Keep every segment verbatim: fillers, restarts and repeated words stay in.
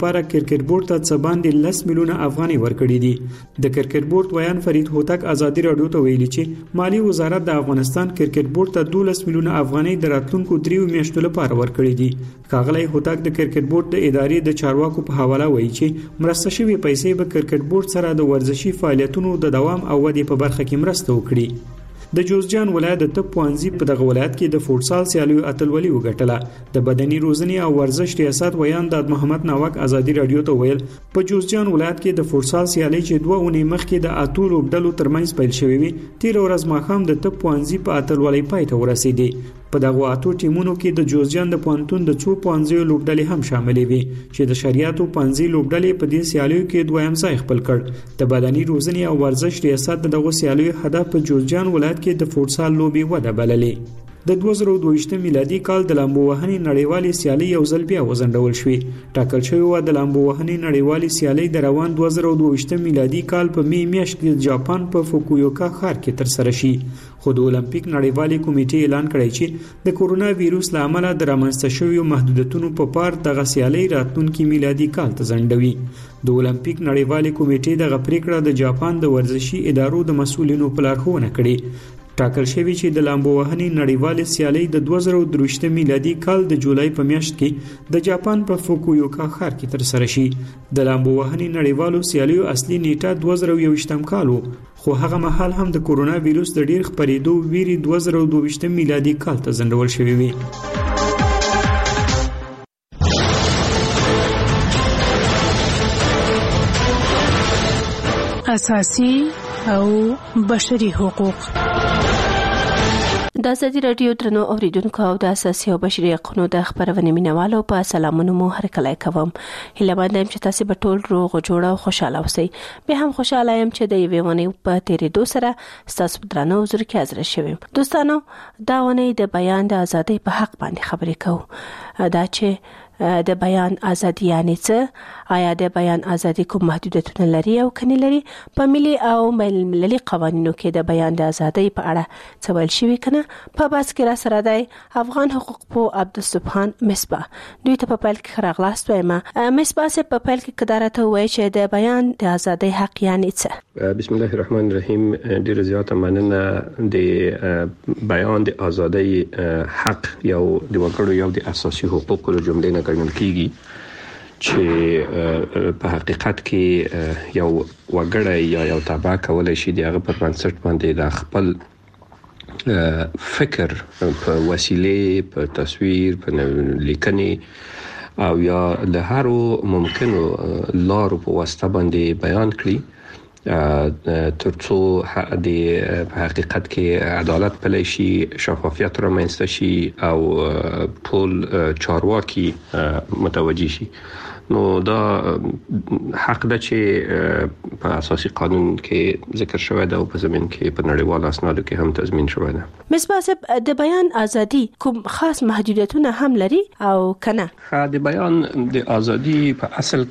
لپاره کرکټ بورډ ته څه باندې لس میلیونه افغانۍ ورکړي دي. د کرکټ بورډ ویان فرید هوتک ازادي رادیو ته ویلي چې مالی وزارت د افغانستان کرکټ بورډ ته دولس میلیونه افغانۍ د راتلونکو دریو میاشتو لپاره ورکړي دي. ښاغلی هوتک د کرکټ بورډ د ادارې د چارواکو په حواله وایي چې مرسته شوی پیسې به کرکټ بورډ سره د ورزشي فعالیتونو د دوام او ودې په برخه کې مرسته وکړي. د جوزجان ولایت د طب پوهنځي په دغه ولایت کې د فوټسال سیالیو اتلولي وګټله. د بدني روزنې او ورزش ریاست ویان د محمد ناوک ازادي رادیو ته ویل په جوزجان ولایت کې د فوټسال سیالي چې دوه اونۍ مخکې د اتو لوبډلو ترمنځ پیل شوې وي تیر ورځ ماښام د طب پوهنځي په اتلولي پای ته ورسېدې. په دغه اتو ټیمونو کې د جوزجان د پوهنتون د څو پوهنځیو لوبډلې هم شاملې وي چې د شریعتو پوهنځي لوبډلې په دې سیالیو کې دویم ځای خپل کړ. د بدني روزنې او ورزش ریاست دغه سیالیو هدف په جوزجان ولایت کې د فوټسال لوبي وده بللې. د دوه زره دوه ویشت میلادي کال د لامبو وهنې نړیوالې سیالي یو ځل بیا وځنډول شوې. ټاکل شوی و د لامبو وهنې نړیوالې سیالي د روان دوه زره دوه ویشت میلادي کال په می میاشت کې د جاپان په فوکویوکا ښار کې ترسره شي. خو د اولمپیک نړیوالې کمیټې اعلان کړی چې د کورونا وایروس له امله د رامنځته شویو محدودیتونو په پار دغه سیالي راتلونکي میلادي کال ته ځنډوي. د اولمپیک نړیوالې کمیټې دغه پریکړه د جاپان د ورزشي ادارو د مسؤلینو په لارښوونه کړې. ټاکل شوی چې د لامبو وهنې نړیوالې سیالي د دوه زره دوه ویشت میلادي کال د جولای په میاشت کې د جاپان په فوکویوکا ښار کې ترسره شي. د لامبو وهنې نړیوالو سیالیو اصلي نیټه دوه زره یوویشتم کال و خو هغه مهال هم د کورونا وایروس د ډیر خپرېدو ویري دوه زره دوه ویشت میلادي کال ته ځنډول شوی وي. اساسي او بشري حقوق. د ازادي رادیو درنو اوریدونکو او د اساسي او بشري حقوقو د خبرونې مینوالو په سلامونو مو هر کله کوم. هله باندې چې تاسو به ټول روغ جوړ او خوشاله اوسئ. به هم خوشاله يم چې د یوې ونې په تیرې دو سره تاسو درنو حضور کې حاضر شوم. دوستانو دا ونې د بیان د ازادۍ په حق باندې خبرې کوو. دا چې د بیان ازادي یعنی څه؟ آیا د بیان ازادي کوم محدودیتونه لري او کني لري؟ په ملي او ملي قوانینو کې د بیان د ازادۍ په اړه څه ویل شوی کنه؟ په بس کې را سره دی افغان حقوق پو عبدالسبحان مصباح. دوی ته په پیل کې خراغلاست وایم. مصباح سه په پیل کې قدرت وایي چې د بیان د ازادۍ حق یعنی څه؟ بسم الله الرحمن الرحیم. ډیر زیاته مننه. د بیان د ازادۍ حق یو د وګړو یو د اساسي حقوقو له جملې نه ګڼل کیږي چې په حقیقت کې یو وګړی یا یو تابع کولای شي د هغه پر بنسټ باندې د خپل فکر په وسیله په تصویر په لیکنې او یا د هر ممکنو لارو په واسطه باندې بیان کړي ترڅو د حقیقت کې عدالت پلی شي، شفافیت رامنځته شي او ټول چارواکي متوجي شي. نو دا حق ده چې په اساسي قانون کې ذکر شوی ده او په زمين کې په نړیوال اسنادو کې هم تضمین شوی ده. مصباح د بیان ازادي کوم خاص محدودیتونه هم لري او کنه؟ د بیان د ازادي په اصل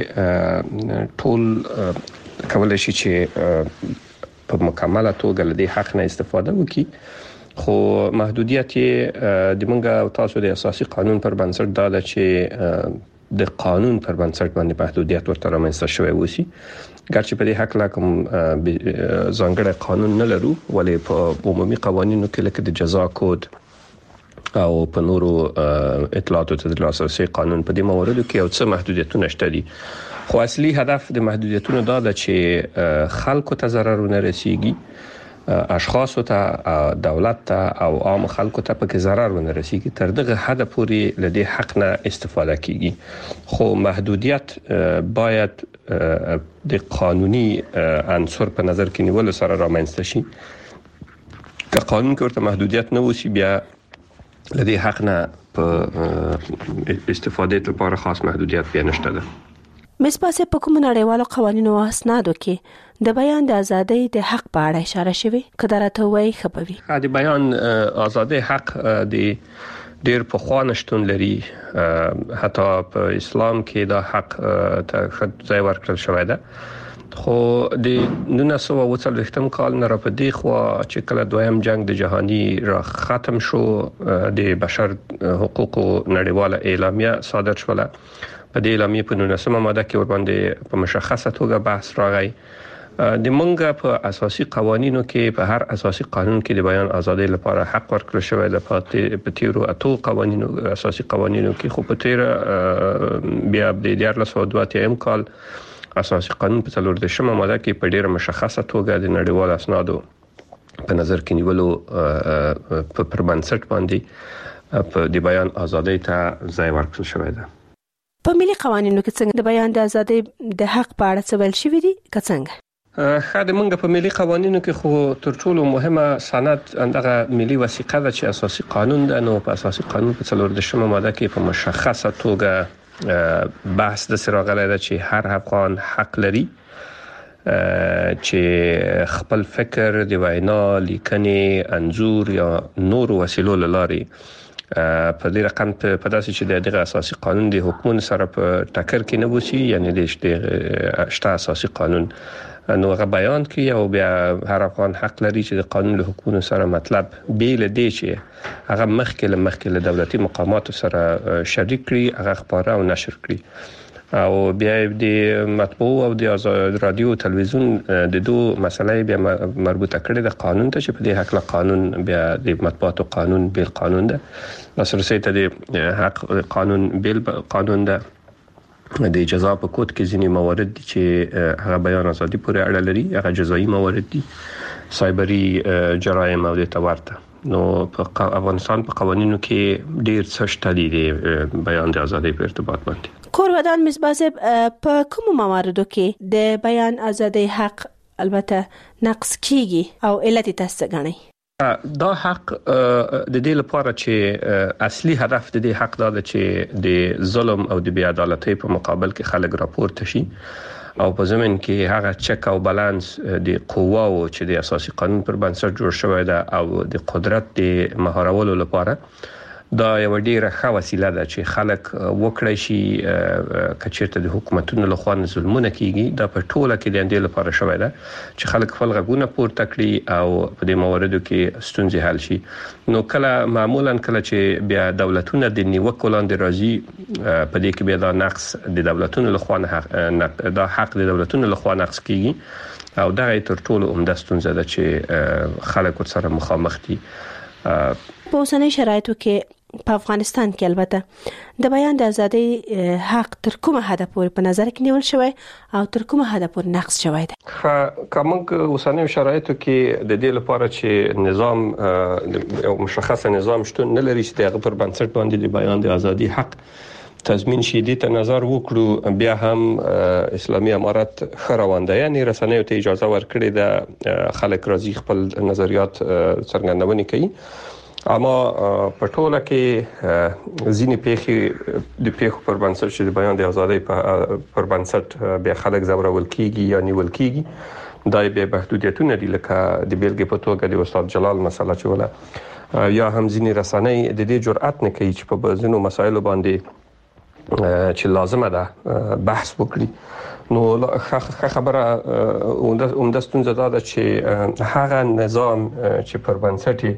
کې ټول کولای شي چې په مکمله توګه له دې حق نه استفاده وکړي، خو محدودیت د منګه او تاسو د اساسي قانون پر بنسټ دا ده چې د قانون پر بنسټ باندې محدودیت ورته رامنځته شوی وسی. ګرچې په دې حق لا کوم ځانګړی قانون نه لرو، ولې په عمومي قوانینو کې لکه د جزا کود او په نورو اطلاعاتو تدریس اساسي قانون په دې موردو کې یو څه محدودیتونه شته دي. خو اصلي هدف د محدودیتونو دا ده چې خلکو ته ضرر نه رسیږي، اشخاص ته، دولت ته او عام خلکو ته پکې ضرر نه رسیږي. تر دغه حد پورې له دې حق نه استفاده کیږي. خو محدودیت باید د قانوني عنصر په نظر کې نیول سره رامنځته شي. که قانون کې ورته محدودیت نه وسی، بیا له دې حق نه په استفاده لپاره خاص محدودیت بیا نشته ده. مصباح په کوم نړیوالو قوانینو او اسنادو کې د بیان د ازادۍ د حق په اړه اشاره شوی؟ کله راته وایي خبري. د بیان ازادۍ حق د ډیر په خوا نشټون لري. حتی په اسلام کې دا حق ته ځای ورکړل شوی ده. خو د نولس سوه اوه څلوېښتم کال نه را په دې خوا چې کله دویم جنگ د جهانی را ختم شو، د بشر حقوقو نړیواله اعلامیه صادر شوله. په دې اعلامیه په نولسمه ماده کې ورباندې په مشخصه توګه بحث راغی. د منګه په اساسي قوانینو کې په هر اساسي قانون کې د بیان ازادي لپاره حق ورکړل شوی د په تیرو اتو قوانینو اساسي قوانینو کې، خو په تیر بیا د دیار له سعودواتي ام کال اساسي قانون په څلور دشمه ماده کې په ډیره مشخصه توګه د نړیوال اسنادو په نظر کې نیولو په پربنسټ باندې په د بیان ازادي ته ځای ورکړل شوی دی. په ملي قوانینو کې څنګه د بیان د ازادي د حق په اړه څه ویل شوی دی که څنګه؟ خاله موږ په ملي قوانینو کې خو تر ټولو مهمه سند اندغه ملي وثیقه ده چې اساسي قانون ده. نو په اساسي قانون په څلور دشمه ماده کې په مشخصه توګه بحث د سراغله ده چې هر افغان حق لري چې خپل فکر د وینا، لیکنې، انځور یا نور وسیلو لارې په دې رقم په داسې چې د دغه اساسي قانون د حکومت سره په ټکر کې نه وسی، یعنی د شته اساسي قانون نو هغه بیان کوي او بیا هر افغان حق لري چې د قانون له حکومت سره مطلب بیل دی چې هغه مخکې له مخکې له دولتي مقاماتو سره شریک کړي، هغه خبره او نشر کړي او بیا د مطبوع او د رادیو تلویزیون د دوه مسلې بیا مربوطه کړي د قانون ته چې په دې حق له قانون بیا د مطبوعاتو قانون بیل قانون ده، لاسرسي ته د حق قانون بیل قانون ده. د جزا په کود کې ځینې موارد دي چې هغه بیان ازادي پورې اړه لري، هغه جزایي موارد دي، سایبري جرایم او د تورته. نو په افغانستان په قوانینو کې ډیر څه شته دي د بیان د ازادي په ارتباط باندې. کورودان مصباح صاحب، په کوم مواردو کې د بیان ازادي حق البته نقص کیږي او علت تاسو غنئ؟ دا حق د دې لپاره چې اصلي هدف د دې حق دا ده چې د ظلم او د بې عدالتۍ په مقابل کې خلک راپورته شي او په زمين کې هغه چک او بالانس د قواو چې د اساسي قانون پر بنسټ جوړ شوی ده او د قدرت د مهارولو لپاره دا یو ډیره ښه وسیله ده چې خلک وکړي شي کچېرته د حکومتونو له خوا ظلمونه کیږي. دا په ټوله کې د اندې لپاره شوی ده چې خلک خپل غږونه پورته کړي او په دې مواردو کې ستونزې حل شي. نو کله معمولا کله چې بیا دولتونه د نیوکو لاندې راځي په دې کې بیا دا نقص د دولتونو له خوا نه دا حق د دولتونو له خوا نقص کیږي او دا تر ټولو عمده ستونزه ده چې خلک ورسره مخامخ دي. په اوسنۍ شرایطو کې په افغانستان کې البته د بیان د ازادي حق تر کومه حد پورې په نظر کې نیول شوی او تر کومه حد پورې نقص شوی دی؟ کومه اوسنۍ شرایطو کې د دې لپاره چې نظام او مشخص نظام شتون نه لري چې دغه پر بنسټ باندې د بیان د ازادي حق تضمین شي، دې ته نظر وکړو بیا هم اسلامي امارت خروانده یعنی رسنیو ته اجازه ورکړي د خلک راځي خپل نظریات څرګندونې کوي. اما په ټوله کې ځینې پیښې د پیښو پر بنسټ چې د بیان د ازادۍ پر بنسټ بیا خلک زورول کیږي یا نیول کیږي، دا به محدودیتونه دي لکه د بیلګې په توګه د استاد جلال مسله چې ولا یا هم ځینې رسنۍ د دې جرأت نه کوي چې په بعضو مسایلو باندې چې لازمه ده بحث وکړي. نو ښه خبره عمده ستونزه دا ده چې هغه نظام چې پر بنسټ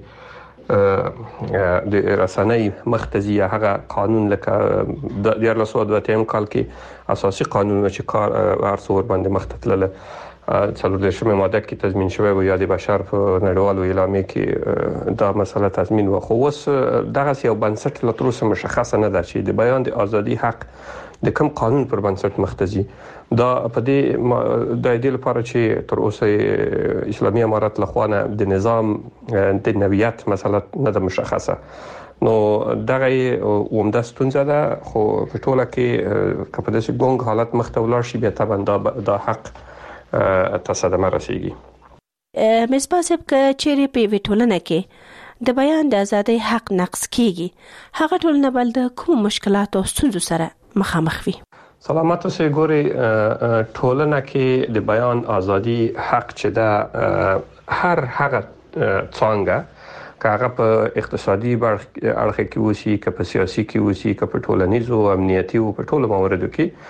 د رسنۍ مختزي هغه قانون لکه د دیار له سعودواتي ام کال کې اساسي قانون چې کار ارڅور باندې مختتلله څلور دشمه ماده کې تضمین شوی و یا د بشر په نړیوالو اعلامیه کې دا مسله تضمین و. خو اوس دغه یو بنسټ لا تر اوسه مشخص نه ده چې د بیان د ازادي حق د کوم قانون پر بنسټ مختزي. دا په دې د دې لپاره چې تر اوسه اسلامي امارت له خوا د نظام د نویت مسله نه ده مشخصه. نو دغه عمده ستونزه ده، خو په ټوله کې کله چې ګونګ حالت مخته ولاړ شي بیا طبعا دا حق تصادم رسیږي. مصباح صاحب که چیرې په ویټولنه کې د بیان د ازادۍ حق نقص کیږي، هغه ټولنه بل د کوم مشکلات او ستونزو سره مخامخ وي؟ سلامت اوسئ. ګوري ټولنه کې د بیان ازادي حق چې ده هر هغه څنګه که هغه په اقتصادي اړخ کې وسی، که په سیاسي کې وسی، که په ټولنیزو امنیتي او په ټولو مواردو کې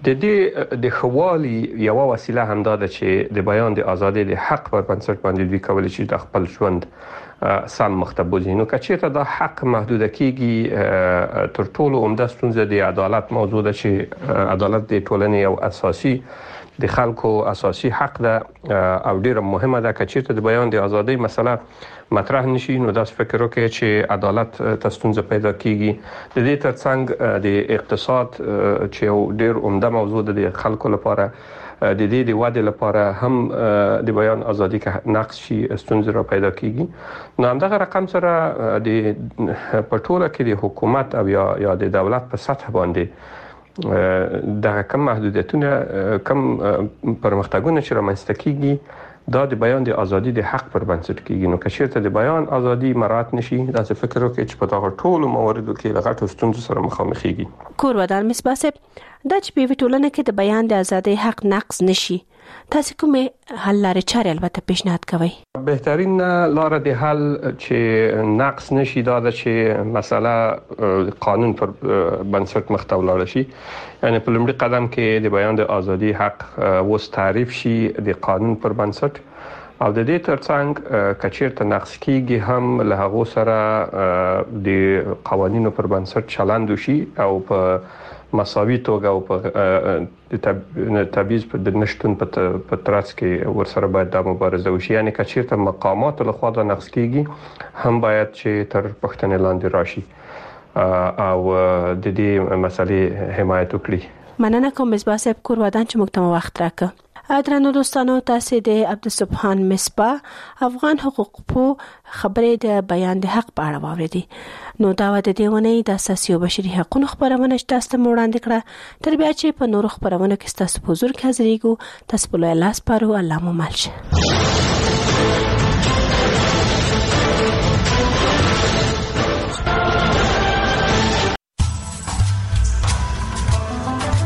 د دې د خوالي یو وسیله هم ده چې د بیان د ازادي د حق پر بنسټ باندې دوی کولای شي د خپل ژوند سم مختبوزي. نو کچېته دا حق محدود کیږي تر ټولو عمده ستونزه د عدالت موضوع ده چې عدالت د ټولنې یو اساسي د خلکو اساسي حق ده او ډیره مهمه ده. کچېته د بیان د ازادي مسله مطرح نشي نو دا فکر وکړي چې عدالت ته ستونزه پیدا کیږي. د دې ترڅنګ د اقتصاد چې یو ډیر عمده موضوع ده د خلکو لپاره د دې د وادي لپاره هم د بیان ازادي کې نقص شي ستونزې را پیدا کیږي. نو همدغه رقم سره د پټوله کې د حکومت او یا یا د دولت په سطح باندې دا کم محدودیتونه کم پرمختګونه چې رامنځته کیږي دا د بیان د ازادي د حق پر بنسټ کیږي. نو کشرته د بیان ازادي مراعات نشي دا څه فکر وکړي چې په دغه ټولو مواردو کې لغټو ستونزو سره مخامخېږي. کور ودان مصباح صاحب دا چې په ټولنه کې د بیان د ازادي حق نقص نشي تاسو کومه حل لارې چارې البته پیشنهاد کوي؟ بهترین لار د حل چې نقص نشي دا د چې مسله قانون پر بنسټ مخته ولاړ شي. یعنی په لومړي قدم کې د بیان د ازادي حق وس تعریف شي د قانون پر بنسټ او د دې ترڅنګ کچیرته نقص کیږي هم له هغه سره د قوانینو پر بنسټ چلند وشي او په مساوي توګه او په تبعیض په د نشټون په ترڅ کې ورسره باید د مبارزه وشي. یعنی کچیرته مقامات له خوا د نقص کیږي هم باید چې تر پښتنې لاندې راشي او د دې مسلې حمایت وکړي. مننه کوم مصباح صاحب کور ودان چې موږ ته وخت راکړ. درنو دوستانو تاسو د عبدالسبحان مصباح افغان حقوق پو خبرې د بیان د حق په اړه واوریدي. نو دا د دیونه د اساسي او بشري حقوقو خبرونه تاسو ته وړاندې کړه. تر بیا چې په نورو خبرونو کې تاسو په حضور کې حاضرېږو تاسو په لاس پارو الله مو مالشه.